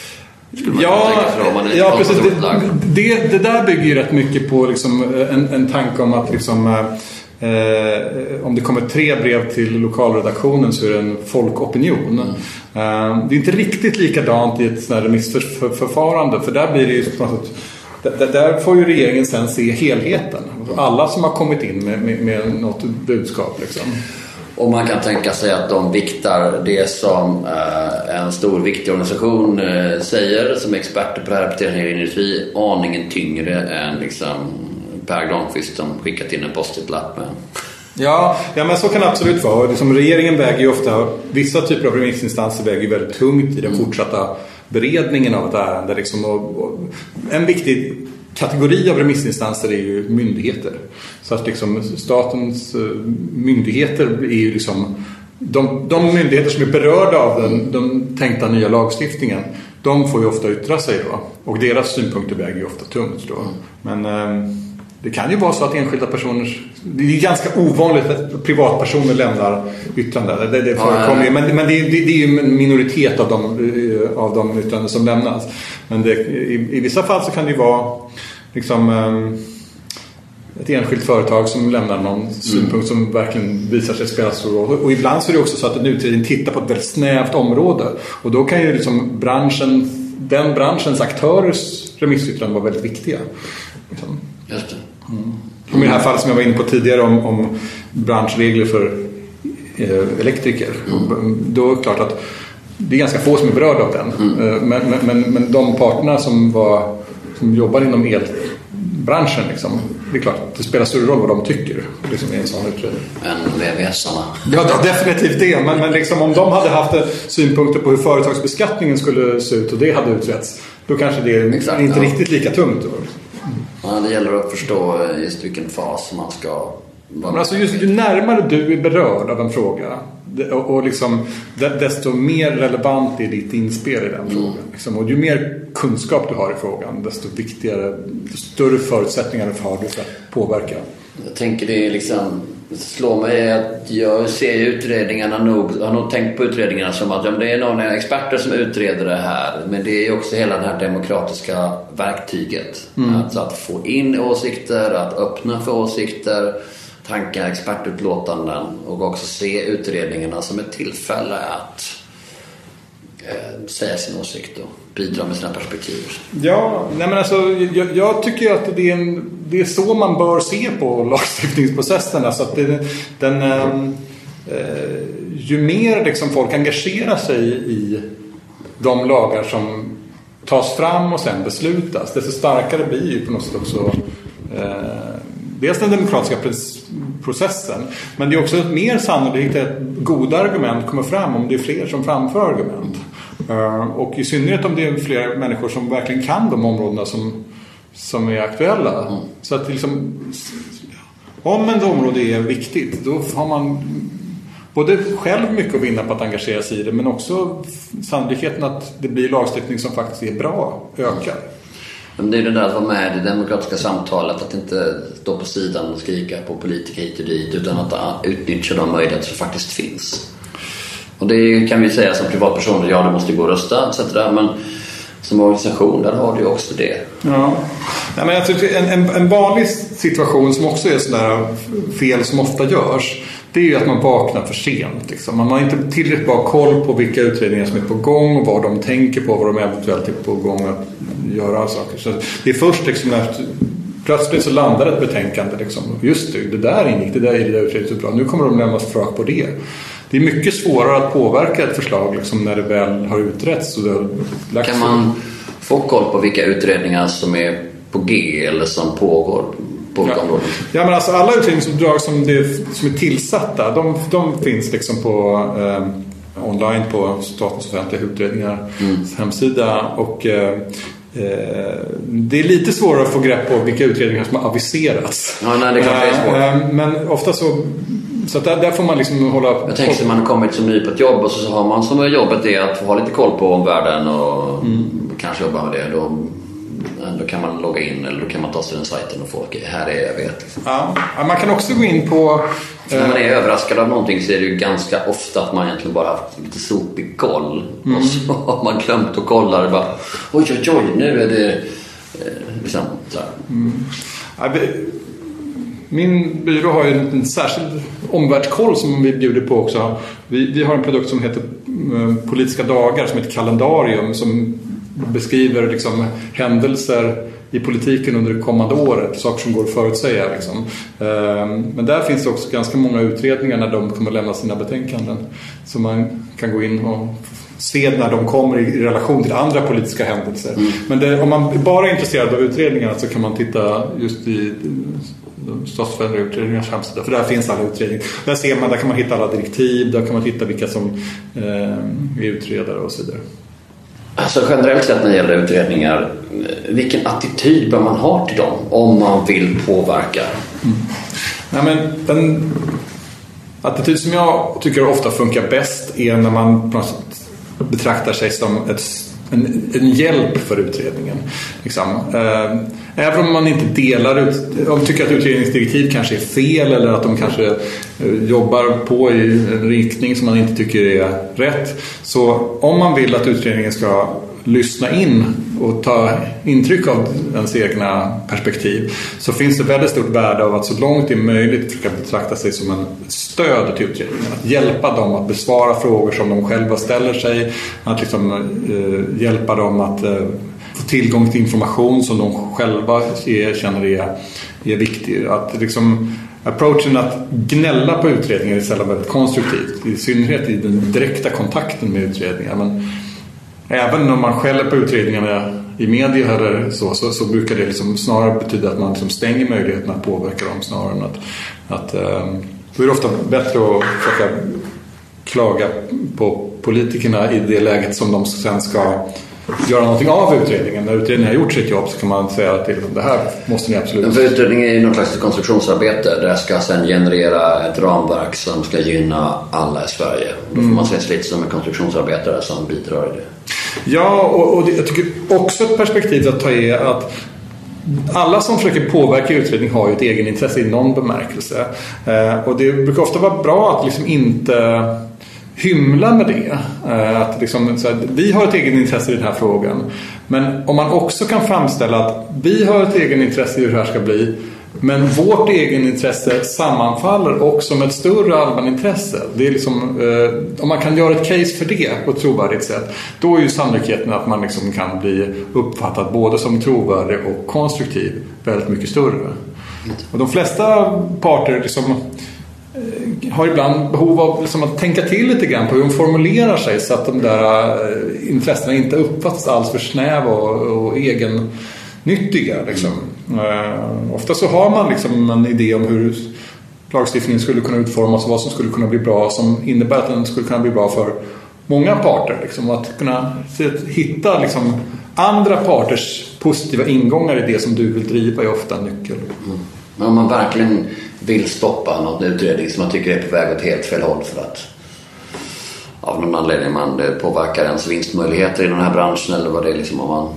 Ja, precis. Det där bygger ju rätt mycket på liksom en tanke om att liksom, om det kommer 3 brev till lokalredaktionen så är det en folkopinion. Det är inte riktigt likadant i ett sådant här remissförfarande, för där blir det ju där får ju regeringen sen se helheten. Alla som har kommit in med något budskap liksom. Och man kan tänka sig att de viktar det som en stor viktig organisation säger som experter på det här industri aningen tyngre än liksom Per Granqvist som skickat in en post-it-lapp med. Ja, men så kan det absolut vara. Liksom, regeringen väger ju ofta, vissa typer av remissinstanser väger väldigt tungt i den fortsatta beredningen av ett ärende. Liksom, och en viktig kategori av remissinstanser är ju myndigheter. Så att liksom, statens myndigheter är ju liksom de myndigheter som är berörda av den tänkta nya lagstiftningen, de får ju ofta yttra sig då. Och deras synpunkter väger ju ofta tungt då. Men det kan ju vara så att enskilda personer, det är ganska ovanligt att privatpersoner lämnar yttranden. Det förekommer ju, men det är ju en minoritet av de yttranden som lämnas. Men i vissa fall så kan det ju vara liksom ett enskilt företag som lämnar någon synpunkt som verkligen visar sig spela stor roll. Och ibland så är det också så att en utredning tittar på ett väldigt snävt område. Och då kan ju liksom den branschens aktörers remissyttranden vara väldigt viktiga. Liksom. Just det. Som i det här fallet som jag var inne på tidigare om branschregler för elektriker. Då är det klart att det är ganska få som är berörda av den. Men de parterna som jobbar inom elbranschen liksom, det är klart att det spelar större roll vad de tycker liksom, i en sån utredning. Än VVS-arna. Ja, definitivt det. Men liksom, om de hade haft synpunkter på hur företagsbeskattningen skulle se ut och det hade utretts, då kanske det är inte riktigt lika tungt då. Ja, det gäller att förstå just vilken fas man ska... Men alltså just ju närmare du är berörd av en fråga och liksom, desto mer relevant är ditt inspel i den frågan. Liksom. Och ju mer kunskap du har i frågan, desto viktigare, desto större förutsättningar har du för att påverka. Jag tänker det är liksom... slår mig att jag ser utredningarna har nog tänkt på utredningarna som att det är någon experter som utreder det här, men det är också hela det här demokratiska verktyget alltså att få in åsikter, att öppna för åsikter, tankar, expertutlåtanden och också se utredningarna som ett tillfälle att säga sin åsikt och bidra med sina perspektiv. Ja, nej men alltså, jag tycker att det är så man bör se på lagstiftningsprocessen. Alltså att ju mer liksom folk engagerar sig i de lagar som tas fram och sen beslutas, desto starkare blir ju på något sätt också dels den demokratiska processen, men det är också mer sannolikt att goda argument kommer fram om det är fler som framför argument. Och i synnerhet om det är fler människor som verkligen kan de områdena som är aktuella. Så att liksom, om ett område är viktigt, då har man både själv mycket att vinna på att engagera sig i det, men också sannolikheten att det blir lagstiftning som faktiskt är bra ökar. Men det är det där att vara med i det demokratiska samtalet, att inte stå på sidan och skrika på politiker hit och dit, utan att utnyttja de möjligheter som faktiskt finns. Och det kan vi säga som privatpersoner, ja, du måste gå och rösta etc. Men som organisation, där har du också det. Ja. Nej, men jag tycker en vanlig situation som också är sådär fel som ofta görs, det är ju att man vaknar för sent. Liksom. Man har inte tillräckligt bra koll på vilka utredningar som är på gång och vad de tänker på, vad de eventuellt är på gång att göra saker. Så det är först liksom när plötsligt så landar ett betänkande liksom. Just det där ingick, det där är det där utredningen så bra. Nu kommer de lämnas förslag på det. Det är mycket svårare att påverka ett förslag liksom, när det väl har utretts. Kan man få koll på vilka utredningar som är på G eller som pågår på olika områden? Ja, men alltså alla utredningsuppdrag som är tillsatta, de finns liksom på online på Statens offentliga utredningar hemsida, och det är lite svårare att få grepp på vilka utredningar som har aviserats. Ja, nej, det kan vara svårt. Men ofta så att där får man liksom hålla... Jag tänker att man har kommit som ny på ett jobb och så har man som jobbet är att ha lite koll på omvärlden och kanske jobba med det. Då kan man logga in eller då kan man ta sig den sajten och folk här är jag vet. Liksom. Ja, man kan också gå in på... När man är överraskad av någonting så är det ju ganska ofta att man egentligen bara haft lite sopig koll. Och så har man glömt att kolla det bara, oj, nu är det liksom så här. Ja, min byrå har ju en särskild omvärldskoll som vi bjuder på också. Vi har en produkt som heter Politiska dagar, som heter Kalendarium, som beskriver liksom händelser i politiken under det kommande året, saker som går att förutsäga liksom. Men där finns det också ganska många utredningar när de kommer lämna sina betänkanden, så man kan gå in och se när de kommer i relation till andra politiska händelser. Men om man bara är intresserad av utredningarna så kan man titta just i Statens utredningars hemsida, för där finns alla utredningar. Där kan man hitta alla direktiv, där kan man hitta vilka som är utredare och så vidare. Alltså generellt sett när det gäller utredningar, vilken attityd bör man ha till dem om man vill påverka? Nej, men den attityd som jag tycker ofta funkar bäst är när man på något sätt betraktar sig som en hjälp för utredningen. Liksom. Även om man inte tycker att utredningsdirektiv kanske är fel eller att de kanske jobbar på i en riktning som man inte tycker är rätt. Så om man vill att utredningen ska lyssna in och ta intryck av ens egna perspektiv, så finns det väldigt stort värde av att så långt det är möjligt försöka betrakta sig som en stöd till utredningen. Att hjälpa dem att besvara frågor som de själva ställer sig. Att liksom, hjälpa dem att få tillgång till information som de själva känner är viktig. Att liksom, approachen att gnälla på utredningar är sällan väldigt konstruktivt. I synnerhet i den direkta kontakten med utredningar. Men även om man skäller på utredningarna i media eller så brukar det liksom snarare betyda att man liksom stänger möjligheten att påverka dem snarare än att då är det ofta bättre att försöka klaga på politikerna i det läget som de sen ska göra någonting av utredningen. När utredningen har gjort sitt jobb så kan man säga till dem, det här måste ni absolut... För utredningen är ju något slags konstruktionsarbete där ska sen generera ett ramverk som ska gynna alla i Sverige. Då får man se lite som en konstruktionsarbetare som bidrar i det. Ja, och jag tycker också ett perspektiv att ta är att alla som försöker påverka utredning har ju ett egenintresse i någon bemärkelse. Och det brukar ofta vara bra att liksom inte hymla med det. Att liksom, så här, vi har ett egenintresse i den här frågan. Men om man också kan framställa att vi har ett egenintresse i hur det här ska bli, men vårt egenintresse sammanfaller också med ett större allmänintresse. Det är liksom, om man kan göra ett case för det på ett trovärdigt sätt, då är ju sannolikheten att man liksom kan bli uppfattad både som trovärdig och konstruktiv väldigt mycket större. Och de flesta parter liksom har ibland behov av liksom att tänka till lite grann på hur de formulerar sig så att de där intressena inte uppfattas alls för snäva och egennyttiga. Liksom. Ofta så har man liksom en idé om hur lagstiftningen skulle kunna utformas och vad som skulle kunna bli bra, som innebär att den skulle kunna bli bra för många parter. Liksom. Att kunna hitta liksom andra parters positiva ingångar i det som du vill driva är ofta en nyckel. Men om man verkligen vill stoppa någon utredning som man tycker är på väg åt helt fel håll för att av någon anledning man påverkar ens vinstmöjligheter i den här branschen eller vad det är liksom, om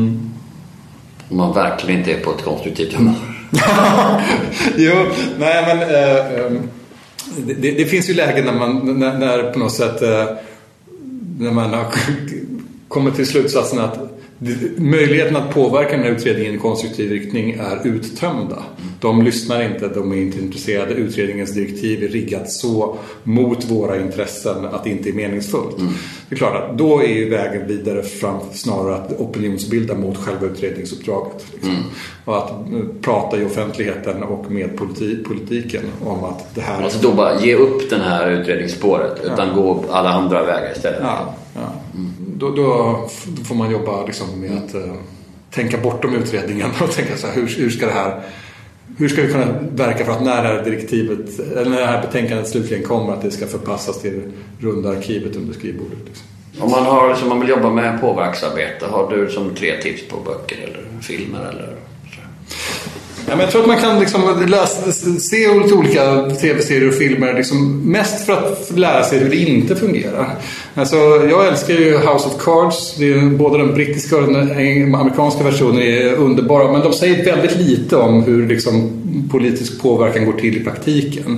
man verkligen inte är på ett konstruktivt humör. Jo, nej men Det finns ju lägen när på något sätt när man har kommit till slutsatsen att möjligheten att påverka den här utredningen i konstruktiv riktning är uttömda. De lyssnar inte, de är inte intresserade. Utredningens direktiv är riggat så mot våra intressen att det inte är meningsfullt. Det är klart att då är ju vägen vidare fram snarare att opinionsbilda mot själva utredningsuppdraget. Liksom. Och att prata i offentligheten och med politiken om att det här... Alltså då bara ge upp den här utredningsspåret utan gå alla andra vägar istället. Ja. Då får man jobba liksom med att tänka bortom utredningen och tänka så här, hur ska vi kunna verka för att när det här direktivet eller när det här betänkandet slutligen kommer att det ska förpassas till runda arkivet under skrivbordet liksom. Om man vill jobba med påverksarbete, har du som 3 tips på böcker eller filmer eller så? Ja, men jag tror att man kan liksom se olika tv-serier och filmer liksom mest för att lära sig hur det inte fungerar. Alltså, jag älskar ju House of Cards. Det är både den brittiska och den amerikanska versionen är underbara, men de säger väldigt lite om hur liksom politisk påverkan går till i praktiken.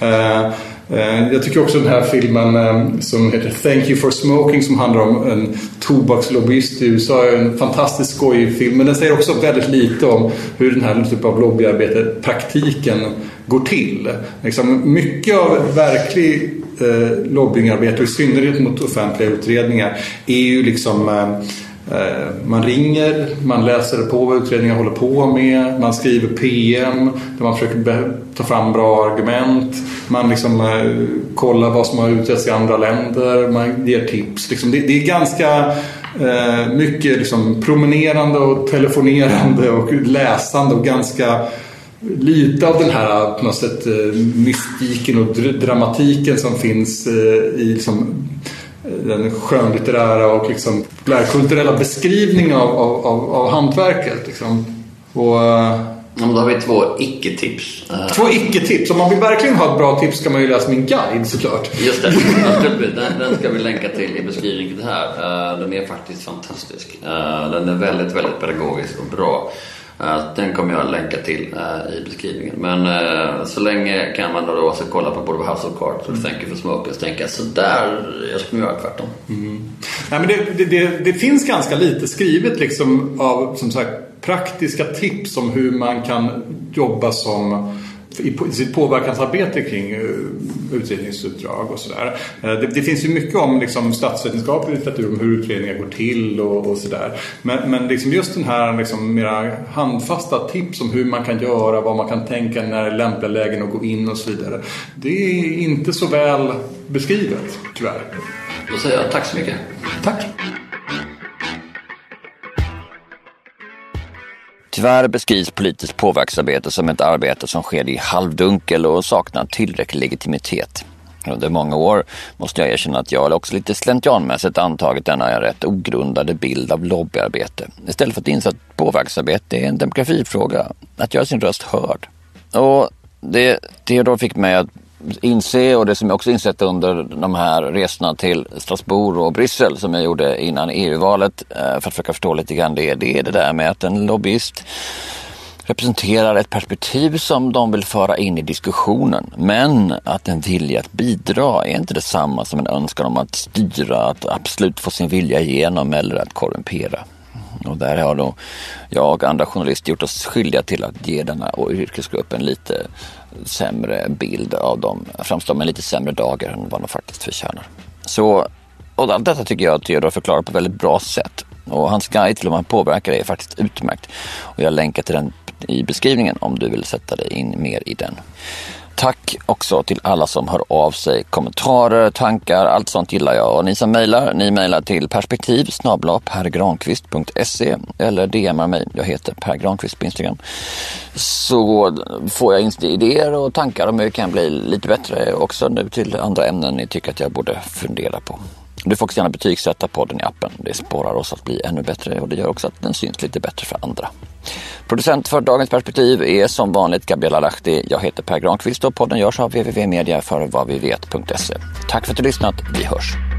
Jag tycker också den här filmen som heter Thank You for Smoking, som handlar om en tobakslobbyist i USA, är en fantastisk skojig film, men den säger också väldigt lite om hur den här typen av lobbyarbete praktiken går till. Liksom, mycket av verklig lobbyingarbete, och i synnerhet mot offentliga utredningar, är ju liksom man ringer, man läser på vad utredningar håller på med, man skriver PM där man försöker ta fram bra argument, man liksom kollar vad som har utretts i andra länder, man ger tips liksom. Det är ganska mycket liksom promenerande och telefonerande och läsande och ganska lite av den här på något sätt mystiken och dramatiken som finns i liksom den skönlitterära och liksom kulturella beskrivning av hantverket liksom. Och då har vi 2 icke-tips. 2 icke-tips. Om man vill verkligen ha ett bra tips ska man ju läsa min guide såklart. Just det, den ska vi länka till i beskrivningen här. Den är faktiskt fantastisk. Den är väldigt, väldigt pedagogisk och bra. Den kommer jag länka till i beskrivningen. Men så länge kan man då alltså kolla på både House of Cards och Thank You for Smoking och tänka så där, jag skulle göra tvärtom. Nej, men det finns ganska lite skrivet liksom av som sagt praktiska tips om hur man kan jobba som i sitt påverkansarbete kring utredningsuppdrag och sådär. Det finns ju mycket om liksom statsvetenskaplig litteratur om hur utredningar går till och sådär. Men liksom just den här liksom mera handfasta tips om hur man kan göra, vad man kan tänka när det är lämpliga lägen att gå in och så vidare. Det är inte så väl beskrivet, tyvärr. Då säger jag tack så mycket. Tack. Tyvärr beskrivs politiskt påverksarbete som ett arbete som sker i halvdunkel och saknar tillräcklig legitimitet. Under många år måste jag erkänna att jag också lite slentrianmässigt antagit denna rätt ogrundade bild av lobbyarbete. Istället för att inse att påverksarbete är en demokratifråga, att göra sin röst hörd. Och det då fick mig att inse, och det som jag också insett under de här resorna till Strasbourg och Bryssel som jag gjorde innan EU-valet för att försöka förstå lite grann, det är det där med att en lobbyist representerar ett perspektiv som de vill föra in i diskussionen, men att en vilja att bidra är inte detsamma som en önskan om att styra, att absolut få sin vilja igenom eller att korrumpera. Och där har då jag och andra journalister gjort oss skyldiga till att ge denna yrkesgruppen lite sämre bild av dem, framstå med lite sämre dagar än vad de faktiskt förtjänar. Så, och allt detta tycker jag att Theodor förklarar på ett väldigt bra sätt. Och hans guide till hur man påverkar är faktiskt utmärkt. Och jag länkar till den i beskrivningen om du vill sätta dig in mer i den. Tack också till alla som hör av sig, kommentarer, tankar, allt sånt gillar jag. Och ni som mejlar, ni mejlar till perspektiv@pergranqvist.se eller DMar mig, jag heter Per Granqvist på Instagram. Så får jag idéer och tankar om hur jag kan bli lite bättre också nu till andra ämnen ni tycker att jag borde fundera på. Du får också gärna betygsätta podden i appen. Det sparar oss att bli ännu bättre och det gör också att den syns lite bättre för andra. Producent för Dagens Perspektiv är som vanligt Gabriella Lahti. Jag heter Per Granqvist och podden görs av www.media för vadvivet.se. Tack för att du lyssnat. Vi hörs.